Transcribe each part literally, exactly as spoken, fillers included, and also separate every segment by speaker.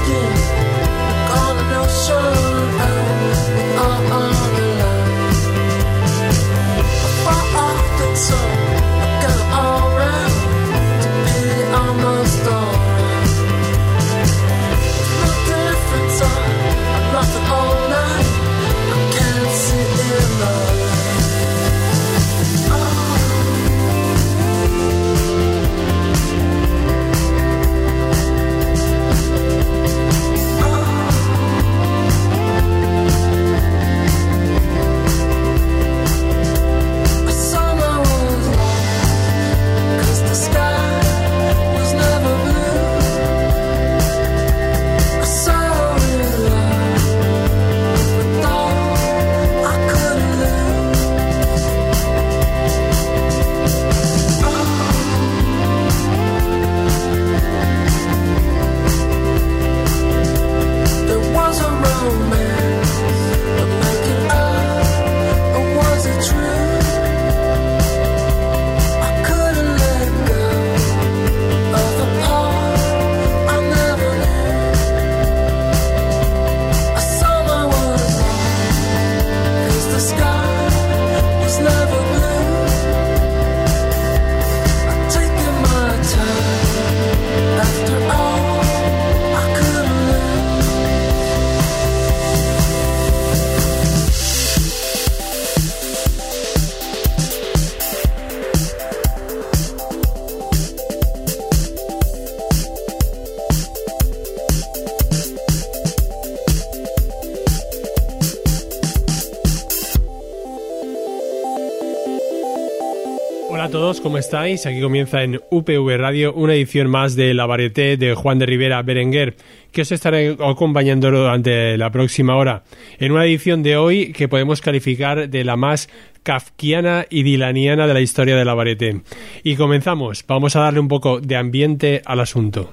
Speaker 1: Hola a todos, ¿cómo estáis? Aquí comienza en U P V Radio una edición más de La Varieté de Juan de Rivera Berenguer, que os estaré acompañando durante la próxima hora, en una edición de hoy que podemos calificar de la más kafkiana y dilaniana de la historia de La Varieté. Y comenzamos, vamos a darle un poco de ambiente al asunto.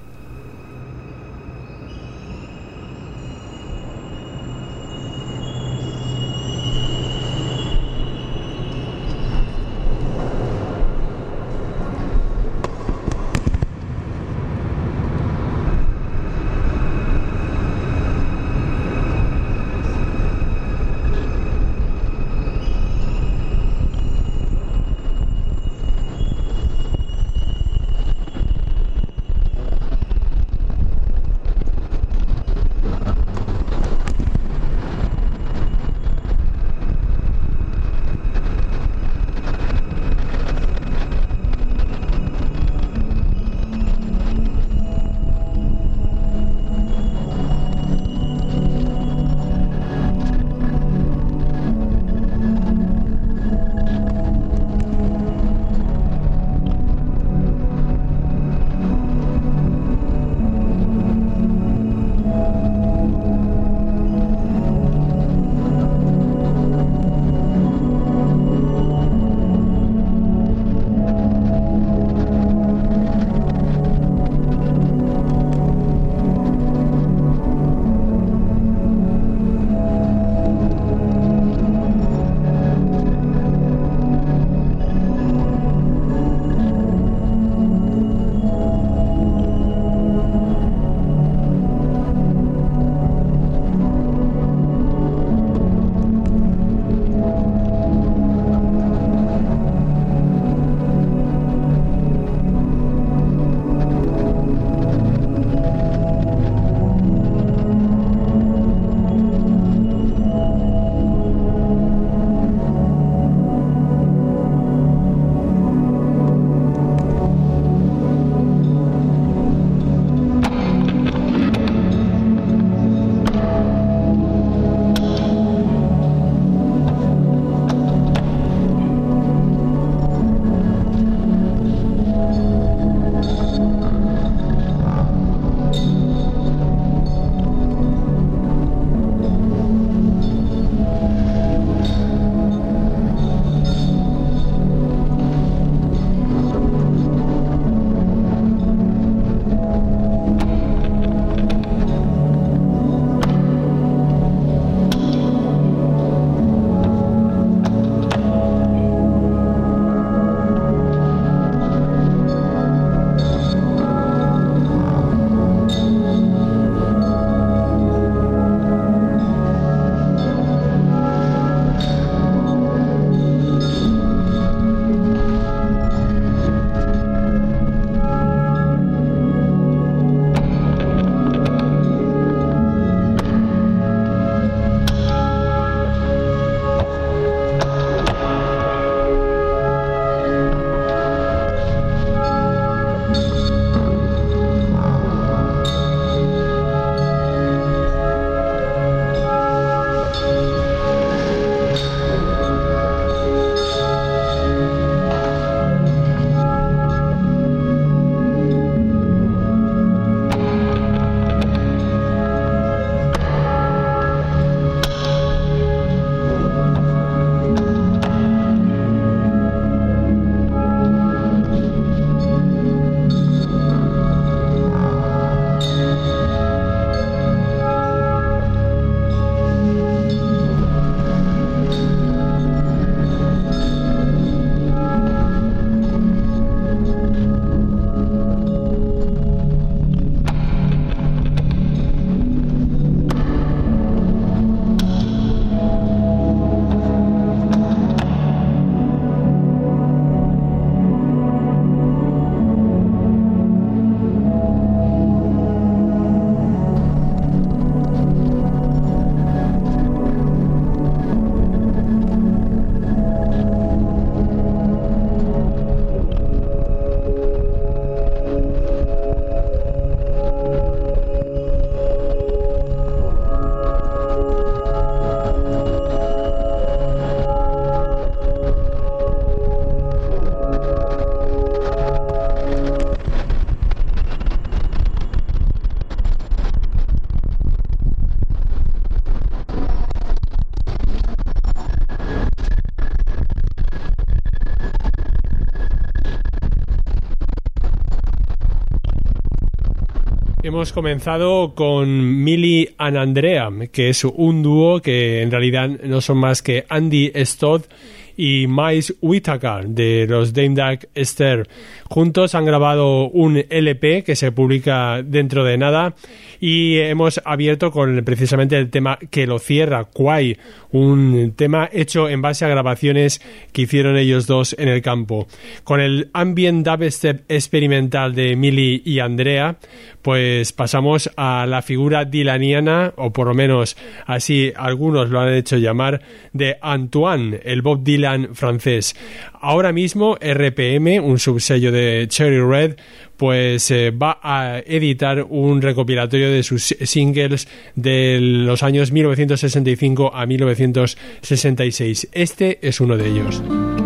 Speaker 1: hemos comenzado con Millie and Andrea, que es un dúo que en realidad no son más que Andy Stott y Miles Whittaker de los Dame Dash Esther. Juntos han grabado un L P que se publica dentro de nada y hemos abierto con precisamente el tema que lo cierra, Quay, un tema hecho en base a grabaciones que hicieron ellos dos en el campo. Con el ambient dubstep experimental de Millie y Andrea, pues pasamos a la figura dylaniana, o por lo menos así algunos lo han hecho llamar, de Antoine, el Bob Dylan francés. Ahora mismo R P M, un subsello de Cherry Red, pues eh, va a editar un recopilatorio de sus singles de los años mil novecientos sesenta y cinco a mil novecientos sesenta y seis. Este es uno de ellos.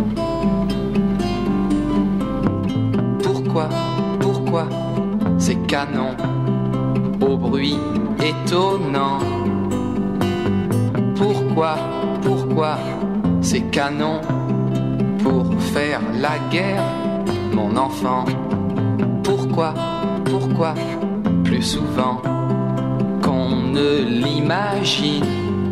Speaker 2: Pourquoi, pourquoi ces canons au bruit étonnant? Pourquoi, pourquoi ces canons pour faire la guerre, mon enfant? Pourquoi, pourquoi, plus souvent qu'on ne l'imagine,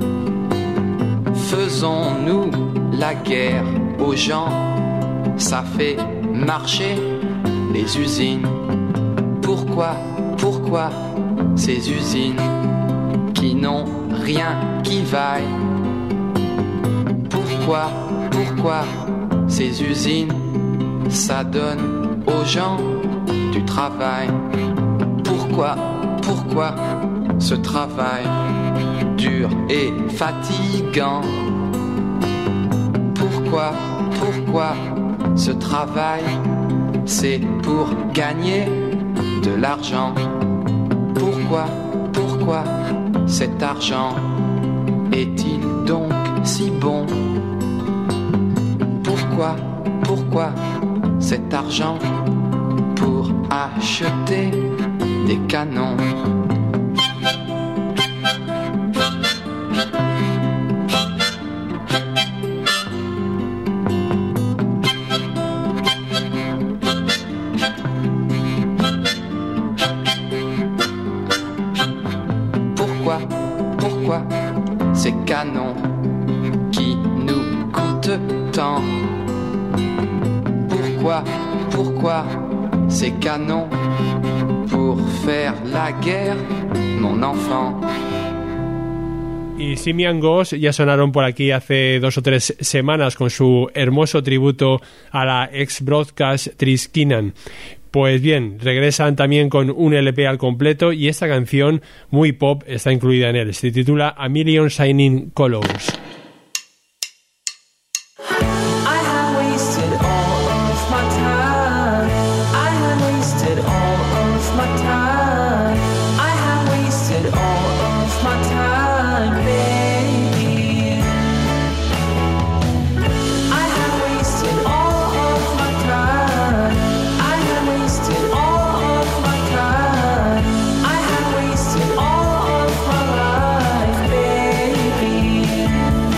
Speaker 2: faisons-nous la guerre aux gens? Ça fait marcher les usines. Pourquoi, pourquoi ces usines qui n'ont rien qui vaille? Pourquoi, pourquoi ces usines, ça donne aux gens du travail? Pourquoi, pourquoi ce travail dur et fatigant? Pourquoi, pourquoi ce travail, c'est pour gagner de l'argent? Pourquoi, pourquoi cet argent est-il donc si bon? Pourquoi, pourquoi cet argent pour acheter des canons? Pourquoi, pourquoi ces canons qui nous coûtent tant? Pourquoi, pourquoi ces canons pour faire la guerre, mon enfant?
Speaker 1: Y Simian Ghost ya sonaron por aquí hace dos o tres semanas con su hermoso tributo a la ex broadcast Trish Keenan. Pues bien, regresan también con un L P al completo y esta canción muy pop está incluida en él. Se titula A Million Shining Colors.
Speaker 3: I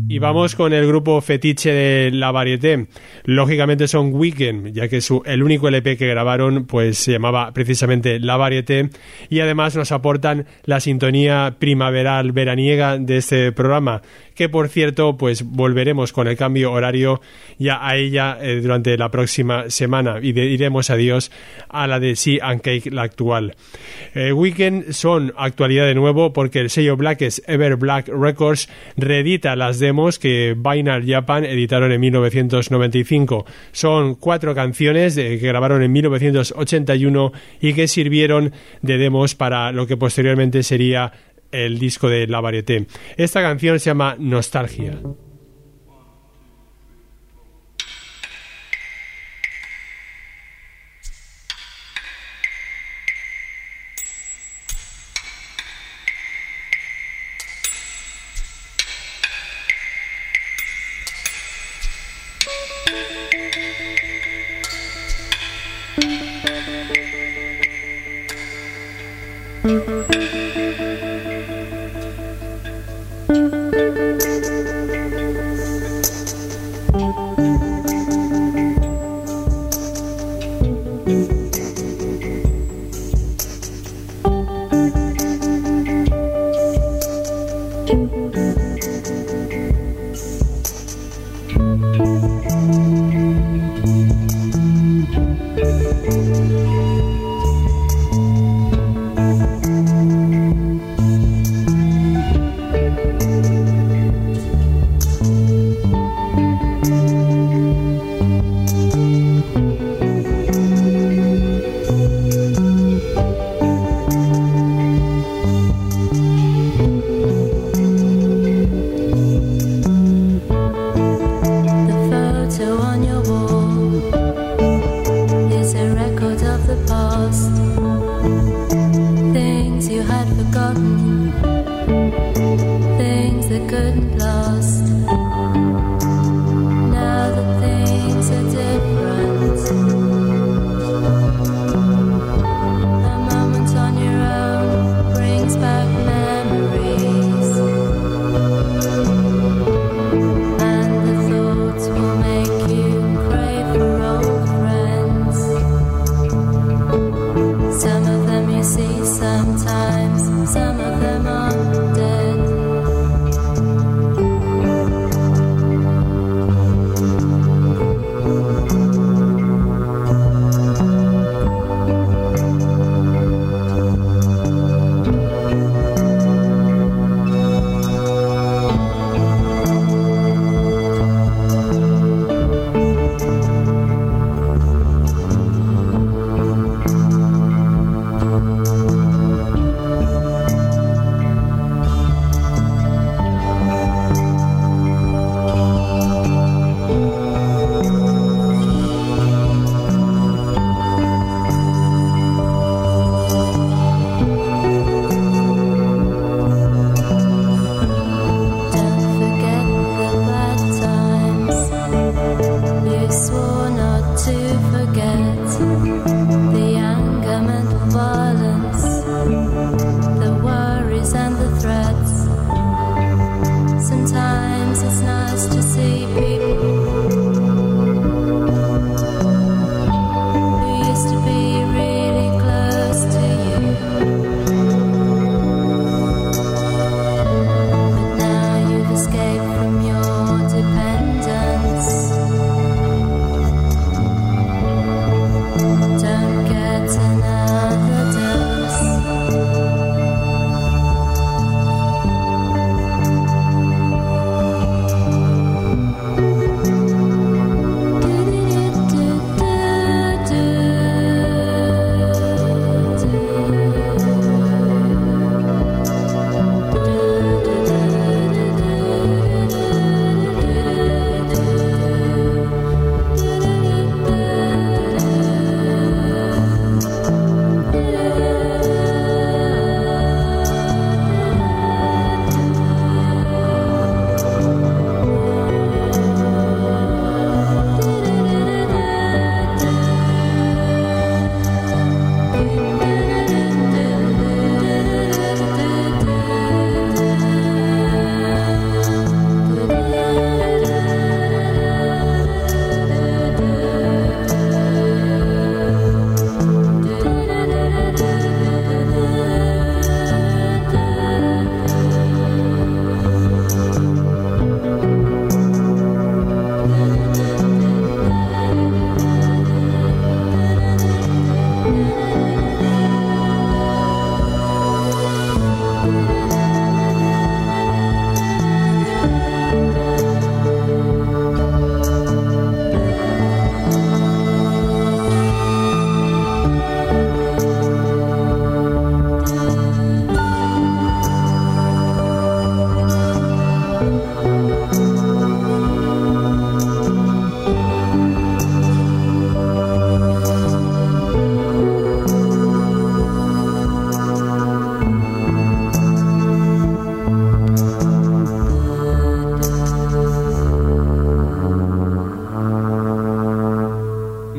Speaker 1: Y vamos con el grupo fetiche de La Varieté. Lógicamente son Weekend, ya que su, el único L P que grabaron pues se llamaba precisamente La Varieté, y además nos aportan la sintonía primaveral veraniega de este programa, que por cierto pues volveremos con el cambio horario ya a ella eh, durante la próxima semana y de, diremos adiós a la de Sea and Cake, la actual. Eh, Weekend son actualidad de nuevo porque el sello Blackest Ever Black Records reedita las demos que Vinyl Japan editaron en mil novecientos noventa y cinco. Son cuatro canciones de, que grabaron en mil novecientos ochenta y uno y que sirvieron de demos para lo que posteriormente sería el disco de La Varieté. Esta canción se llama Nostalgia.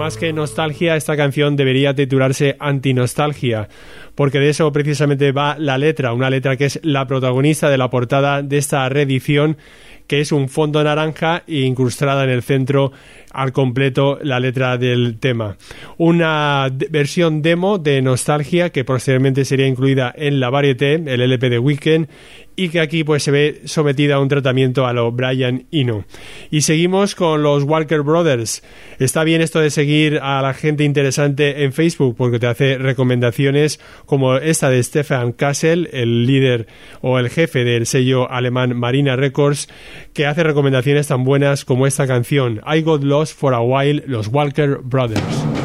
Speaker 1: más que nostalgia, esta canción debería titularse Antinostalgia, porque de eso precisamente va la letra, una letra que es la protagonista de la portada de esta reedición, que es un fondo naranja e incrustada en el centro al completo la letra del tema. Una de- versión demo de Nostalgia que posteriormente sería incluida en la Varieté, el L P de Weekend, y que aquí pues se ve sometida a un tratamiento a lo Brian Eno. Y seguimos con los Walker Brothers. Está bien esto de seguir a la gente interesante en Facebook porque te hace recomendaciones como esta de Stefan Kassel, el líder o el jefe del sello alemán Marina Records, que hace recomendaciones tan buenas como esta canción I Got Lost for a While, los Walker Brothers.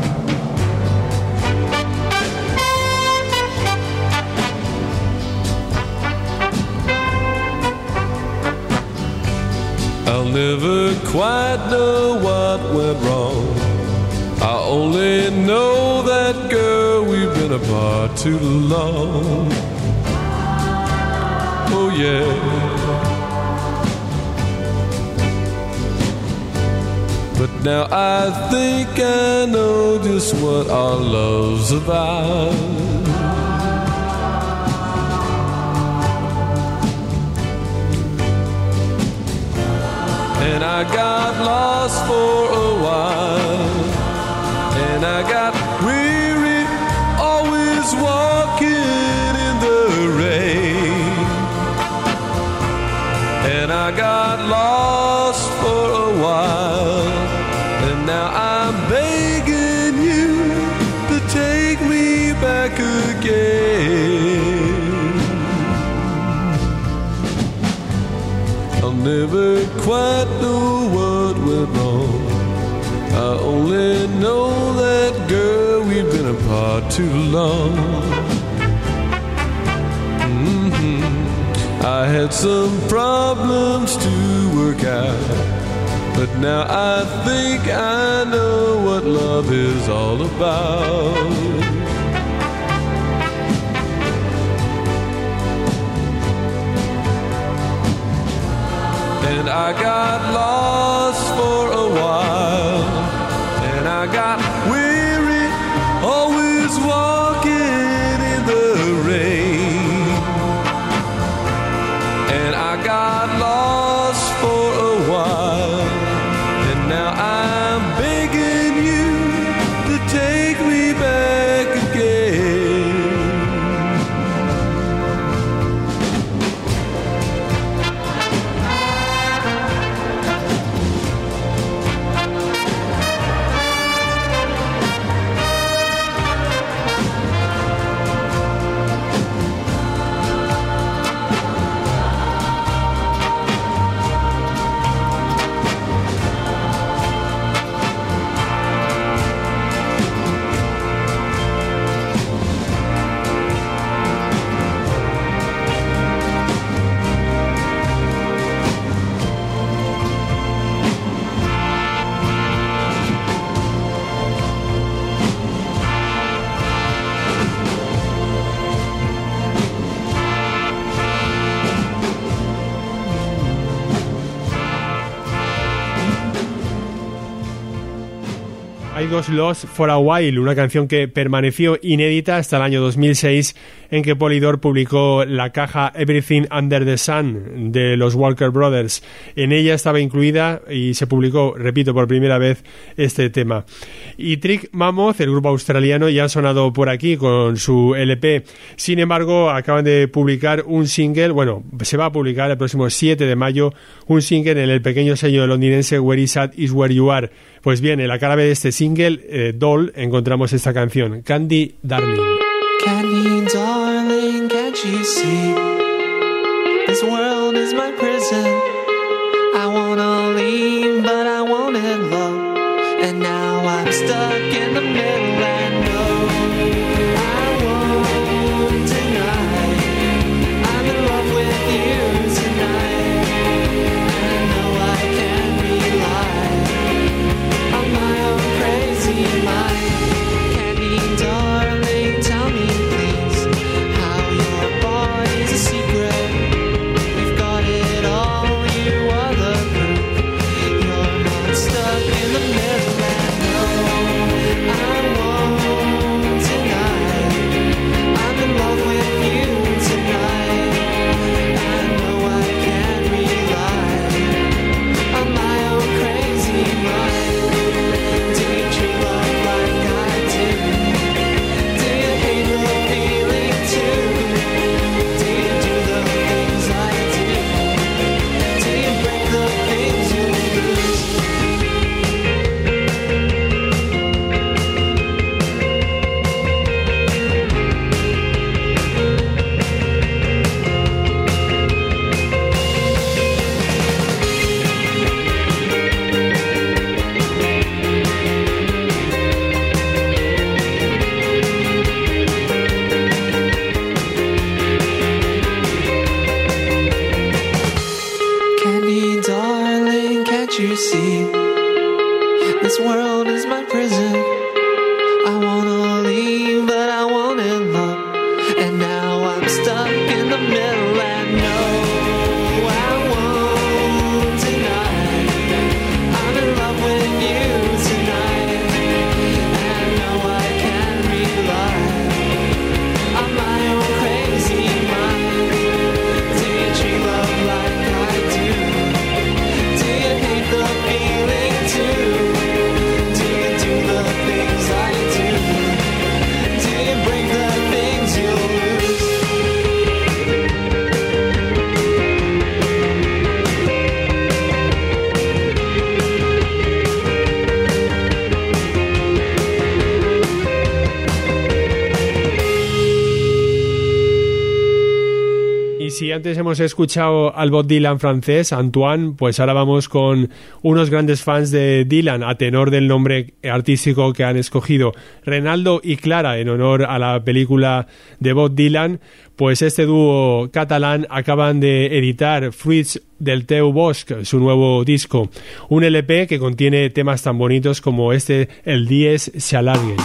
Speaker 3: I'll never quite know what went wrong. I only know that, girl, we've been apart too long. Oh yeah. But now I think I know just what our love's about. And I got lost for a while, and I got weary, always walking in the rain. And I got lost for a while, and now I'm begging you to take me back again. I'll never quite know what went wrong. I only know that, girl, we've been apart too long. Mm-hmm. I had some problems to work out, but now I think I know what love is all about. And I got lost for a while, and I got weary, always walking in the rain. And I got lost for a while, and now I'm begging you to take me back again.
Speaker 1: I Got Lost for a While, una canción que permaneció inédita hasta el año dos mil seis, en que Polydor publicó la caja Everything Under the Sun de los Walker Brothers. En ella estaba incluida y se publicó, repito, por primera vez este tema. Y Trick Mammoth, el grupo australiano, ya ha sonado por aquí con su L P. Sin embargo, acaban de publicar un single, bueno, se va a publicar el próximo siete de mayo, un single en el pequeño sello londinense Where Is At Is Where You Are. Pues bien, en la cara B de este single, eh, Doll, encontramos esta canción, Candy Darling.
Speaker 4: Candy, darling, can't you see? This world is my prison. I wanna leave, but I wanted love. And now I'm stuck in the middle and no, I won't deny I'm in love with you tonight. And I know I can rely on my own crazy mind. Candy, darling, tell me please how your body's a secret. We've got it all, you are the proof. You're not stuck in the middle and no,
Speaker 1: antes hemos escuchado al Bob Dylan francés, Antoine, pues ahora vamos con unos grandes fans de Dylan, a tenor del nombre artístico que han escogido, Renaldo y Clara, en honor a la película de Bob Dylan. Pues este dúo catalán acaban de editar Fruits del teu bosc, su nuevo disco, un L P que contiene temas tan bonitos como este, El dies s'allarguen.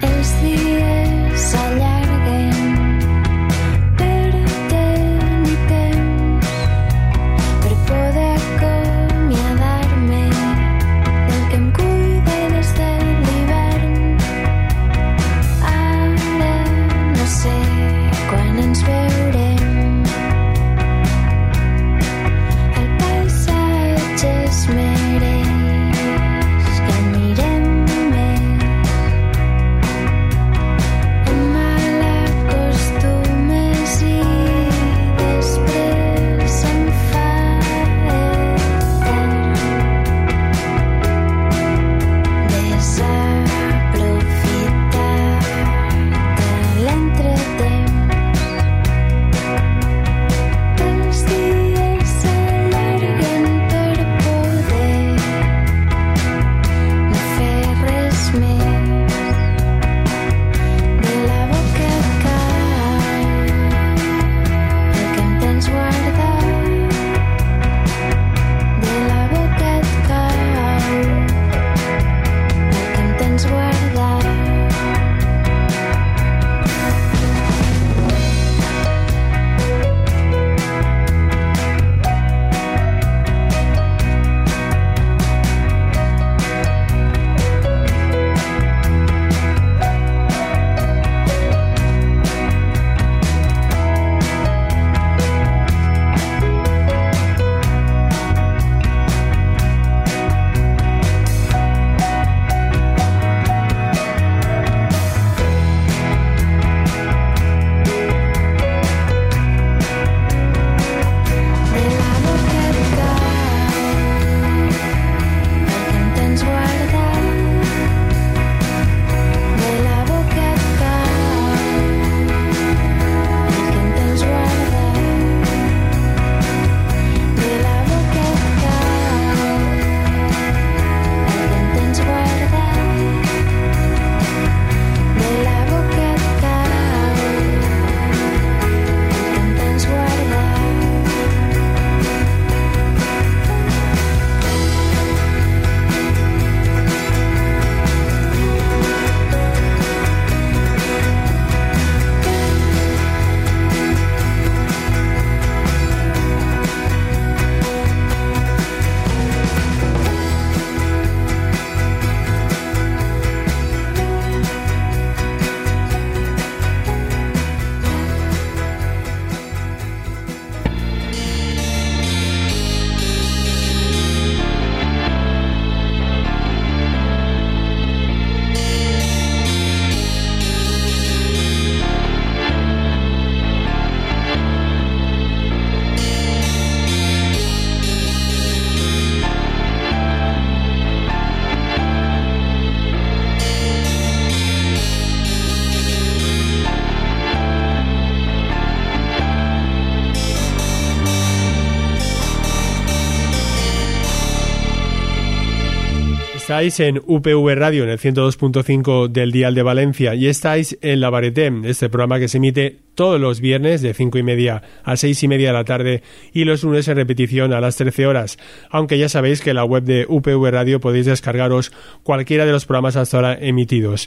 Speaker 1: Estáis en U P V Radio, en el ciento dos punto cinco del dial de Valencia, y estáis en La Varieté, este programa que se emite todos los viernes de cinco y media a seis y media de la tarde y los lunes en repetición a las trece horas, aunque ya sabéis que en la web de U P V Radio podéis descargaros cualquiera de los programas hasta ahora emitidos.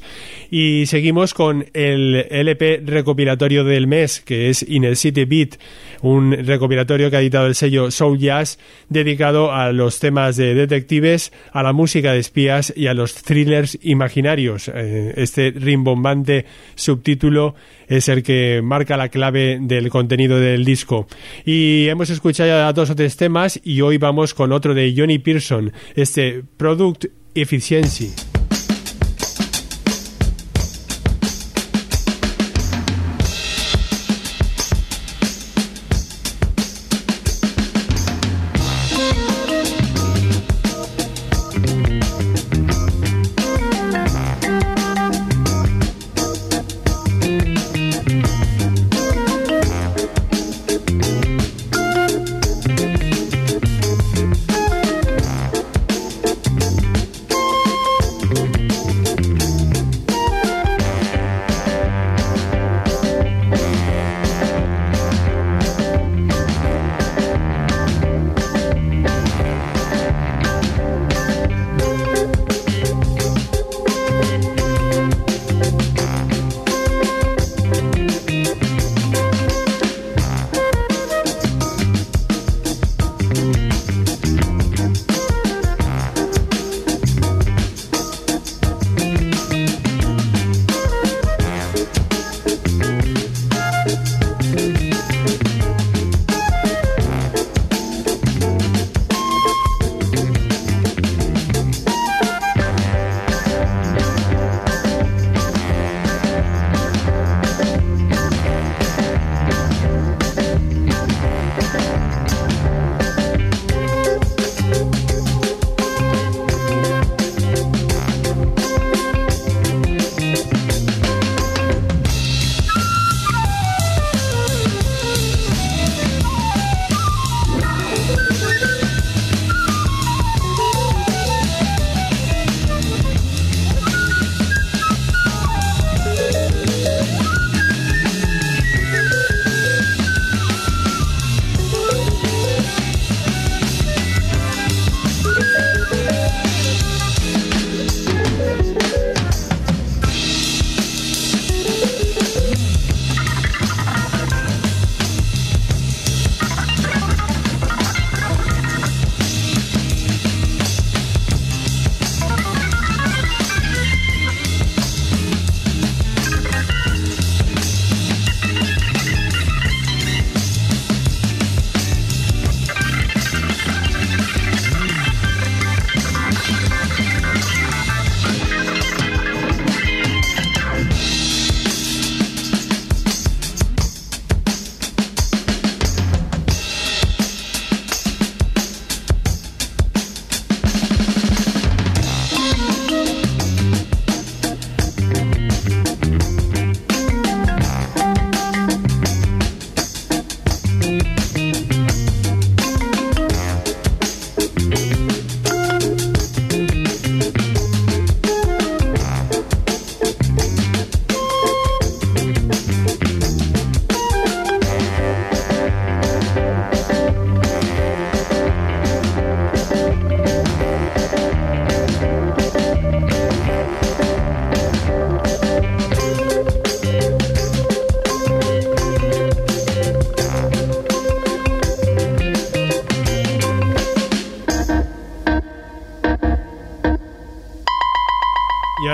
Speaker 1: Y seguimos con el L P recopilatorio del mes, que es In el City Beat, un recopilatorio que ha editado el sello Soul Jazz, dedicado a los temas de detectives, a la música de espías y a los thrillers imaginarios. Este rimbombante subtítulo es el que marca la clave del contenido del disco. Y hemos escuchado ya dos o tres temas y hoy vamos con otro de Johnny Pearson, este Product Efficiency.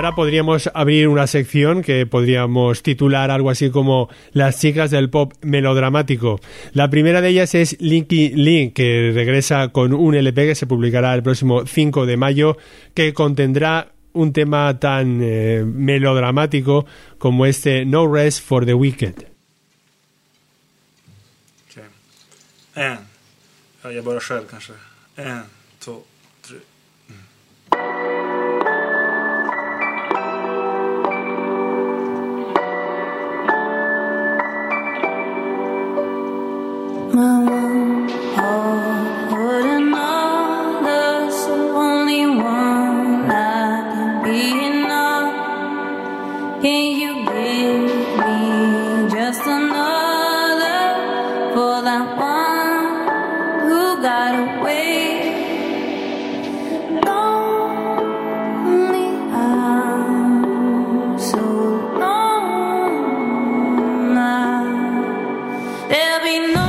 Speaker 1: ahora podríamos abrir una sección que podríamos titular algo así como Las chicas del pop melodramático. La primera de ellas es Lykke Li, que regresa con un L P que se publicará el próximo cinco de mayo, que contendrá un tema tan eh, melodramático como este No Rest for the Wicked.
Speaker 5: Okay. En. Ja, jag börjar själv kanske. En, två, tre.
Speaker 6: My one heart wouldn't know there's only one that can be enough. Can you give me just another for that one who got away? Lonely, I'm so lonely. There'll be no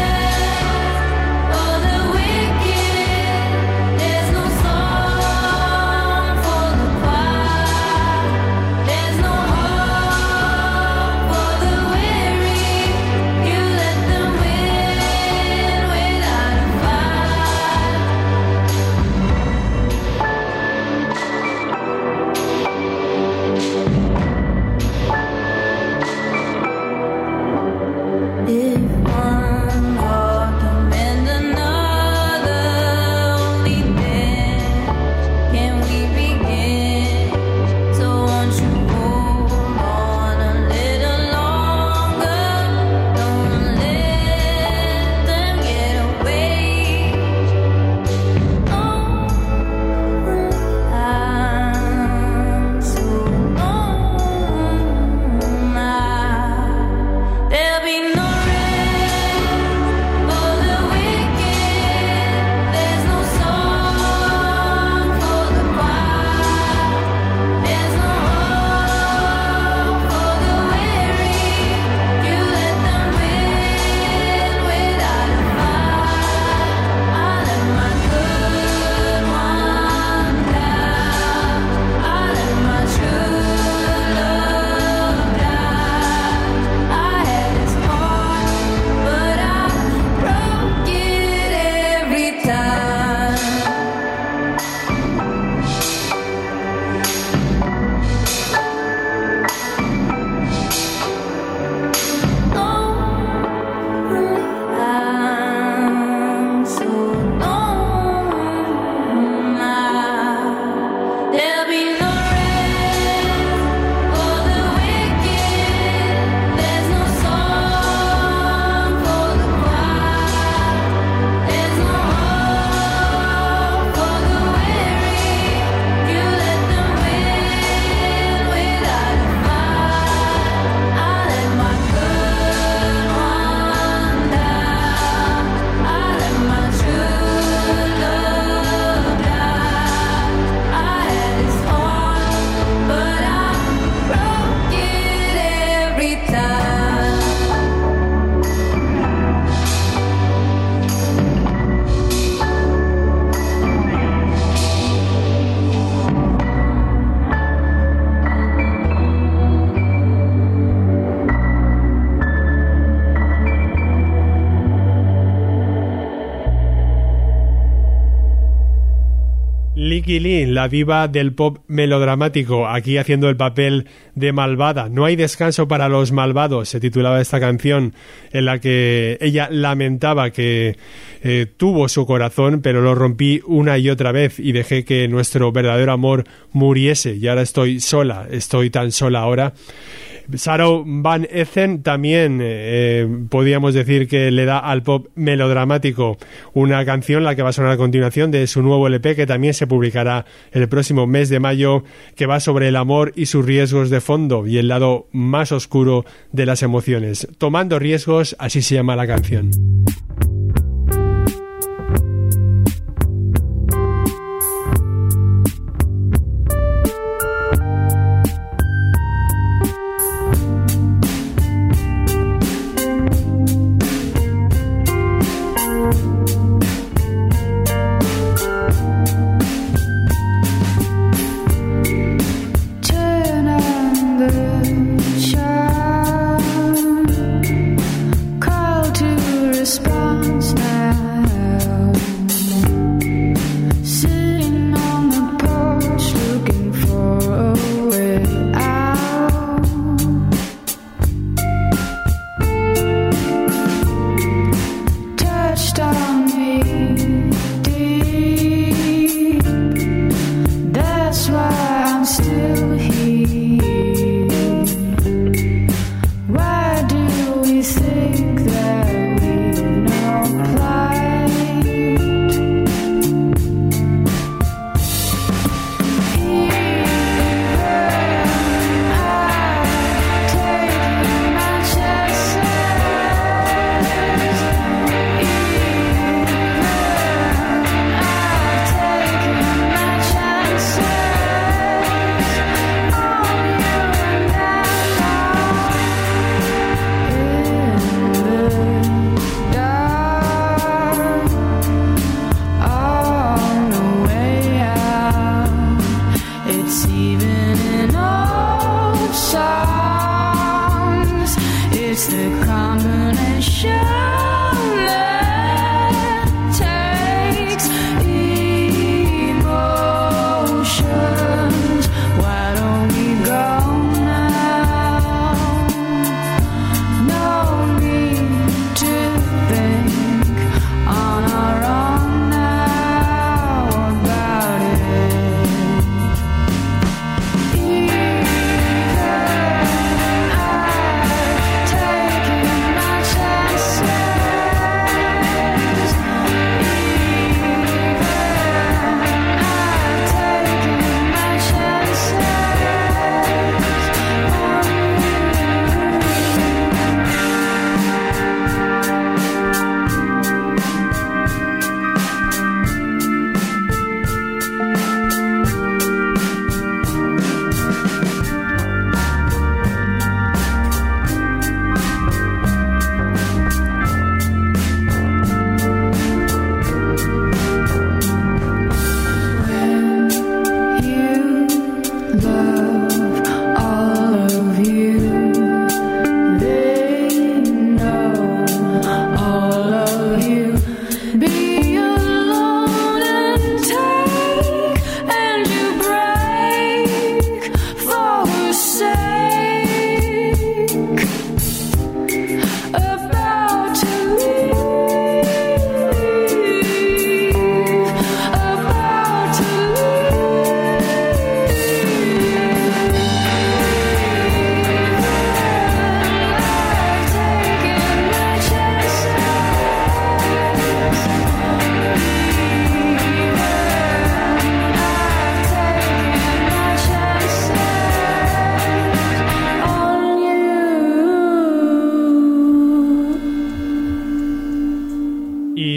Speaker 1: Lykke Li, la diva del pop melodramático, aquí haciendo el papel de malvada. No hay descanso para los malvados, se titulaba esta canción, en la que ella lamentaba que eh, tuvo su corazón, pero lo rompí una y otra vez y dejé que nuestro verdadero amor muriese. Y ahora estoy sola, estoy tan sola ahora. Sarah Van Essen también eh, podríamos decir que le da al pop melodramático una canción, la que va a sonar a continuación, de su nuevo L P, que también se publicará el próximo mes de mayo, que va sobre el amor y sus riesgos de fondo y el lado más oscuro de las emociones. Tomando riesgos, así se llama la canción.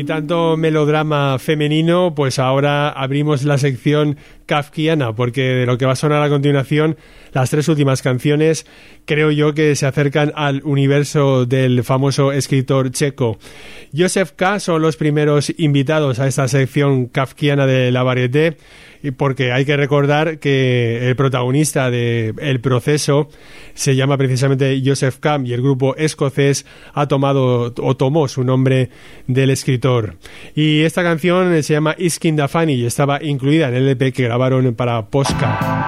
Speaker 1: tanto melodrama femenino, pues ahora abrimos la sección kafkiana, porque de lo que va a sonar a continuación, las tres últimas canciones, creo yo que se acercan al universo del famoso escritor checo. Josef K. son los primeros invitados a esta sección kafkiana de la Varieté, y porque hay que recordar que el protagonista de El Proceso se llama precisamente Josef K. y el grupo escocés ha tomado o tomó su nombre del escritor. Y esta canción se llama Iskin da Fanny y estaba incluida en el E P que grabaron para Posca.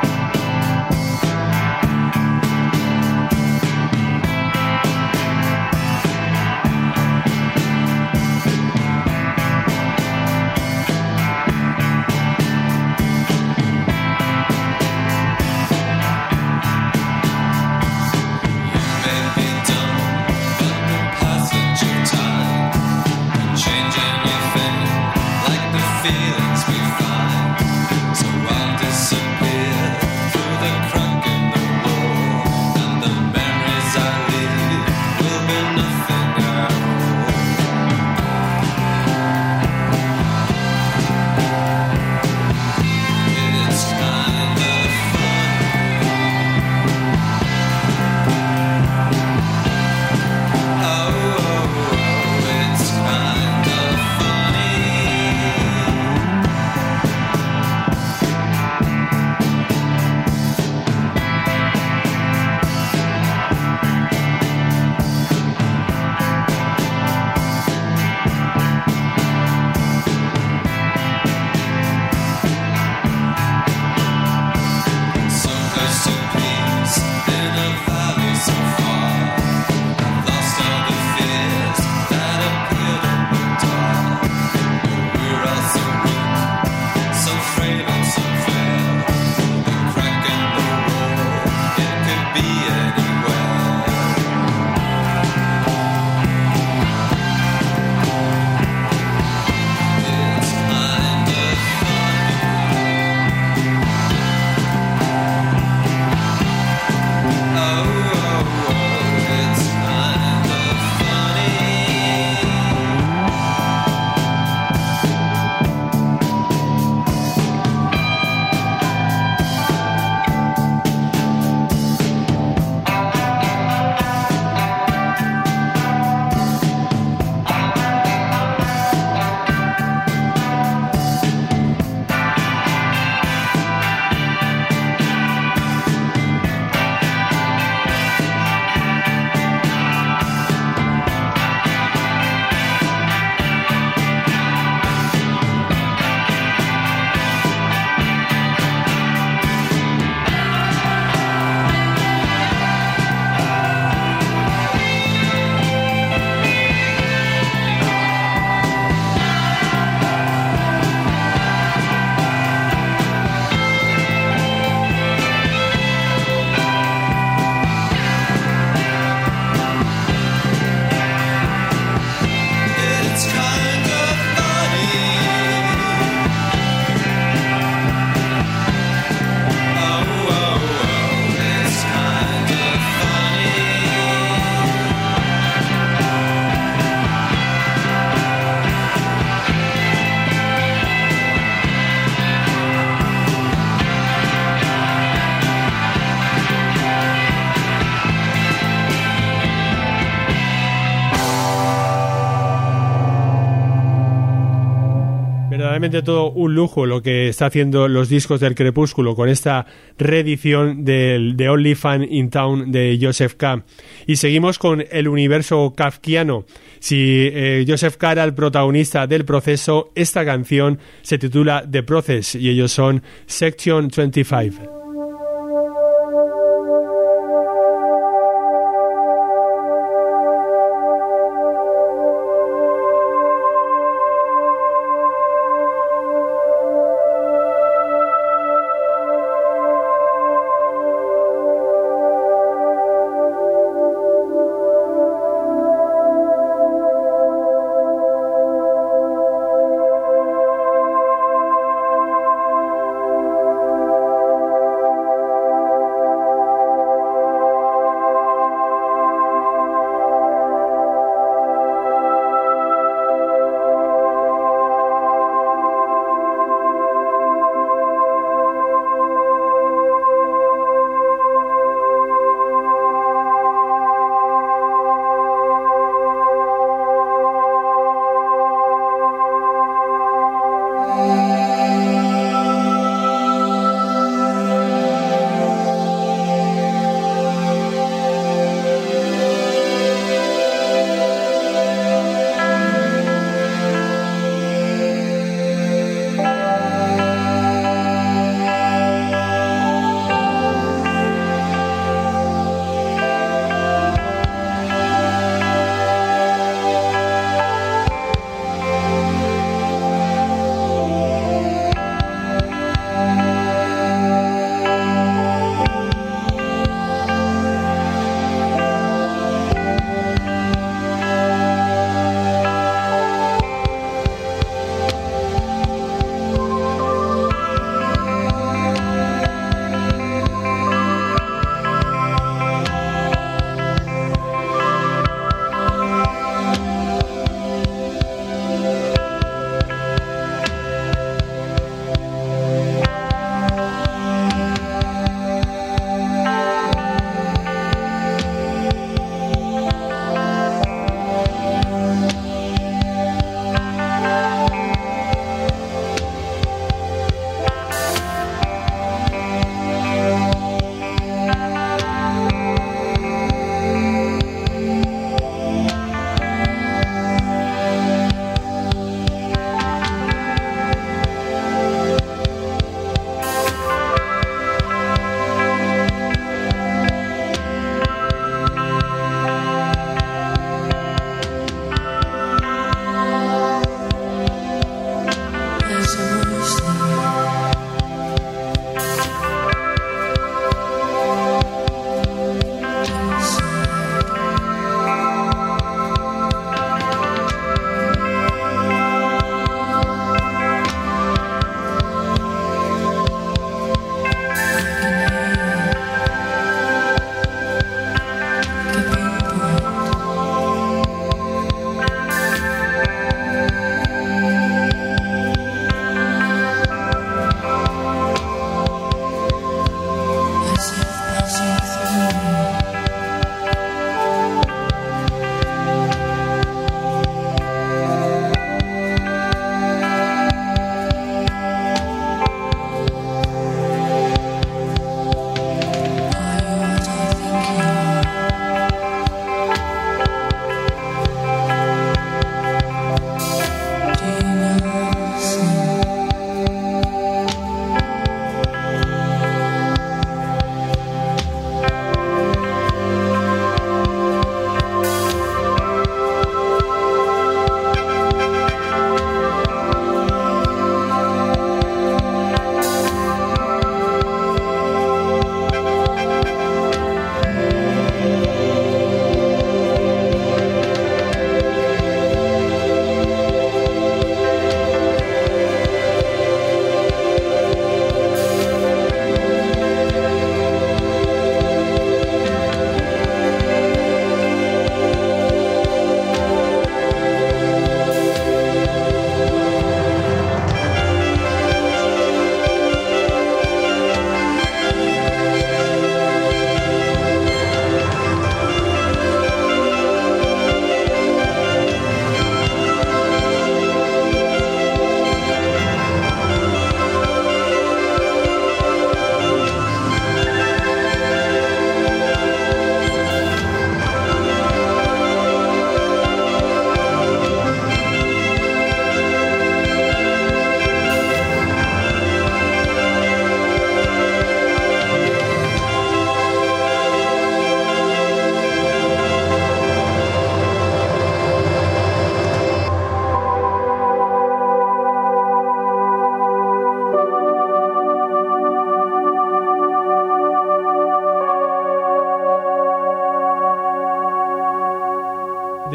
Speaker 1: Verdaderamente todo un lujo lo que está haciendo los discos del Crepúsculo con esta reedición del The Only Fan in Town de Josef K. Y seguimos con el universo kafkiano. Si eh, Josef K era el protagonista del Proceso, esta canción se titula The Process y ellos son Section veinticinco.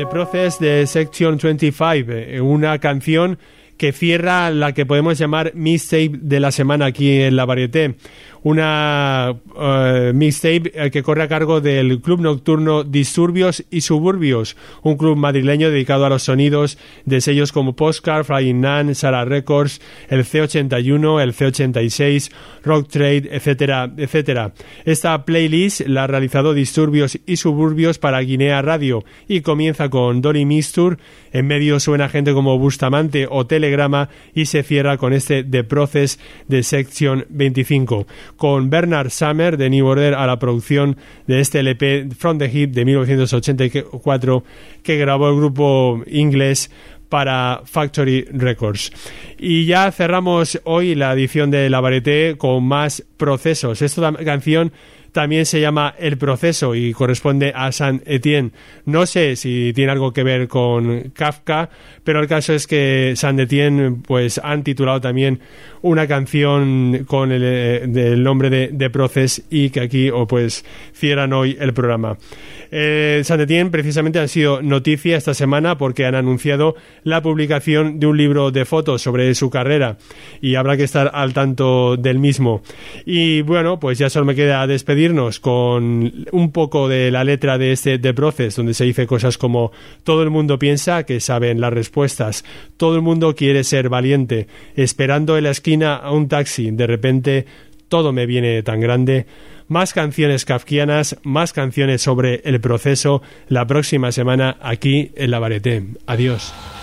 Speaker 1: Process de Section veinticinco, una canción que cierra la que podemos llamar mixtape de la semana aquí en La Varieté. Una uh, mixtape que corre a cargo del club nocturno Disturbios y Suburbios, un club madrileño dedicado a los sonidos de sellos como Postcard, Flying Nun, Sara Records, el C ochenta y uno, el C ochenta y seis, Rock Trade, etcétera, etcétera. Esta playlist la ha realizado Disturbios y Suburbios para Guinea Radio y comienza con Dolly Mistur, en medio suena gente como Bustamante o Telegrama y se cierra con este The Process de Section veinticinco. Con Bernard Summer de New Order a la producción de este L P From the Hip de mil novecientos ochenta y cuatro que grabó el grupo inglés para Factory Records. Y ya cerramos hoy la edición de La Varieté con más procesos. Esta canción también se llama El Proceso y corresponde a Saint-Étienne. No sé si tiene algo que ver con Kafka, pero el caso es que Saint-Étienne pues han titulado también una canción con el, el nombre de, de Process y que aquí oh, pues cierran hoy el programa. Eh, Saint-Étienne precisamente han sido noticia esta semana porque han anunciado la publicación de un libro de fotos sobre su carrera y habrá que estar al tanto del mismo. Y bueno, pues ya solo me queda despedirnos con un poco de la letra de este The Process, donde se dice cosas como: todo el mundo piensa que saben las respuestas, todo el mundo quiere ser valiente, esperando en la esquina a un taxi, de repente todo me viene tan grande. Más canciones kafkianas, más canciones sobre el proceso la próxima semana aquí en La Varieté. Adiós.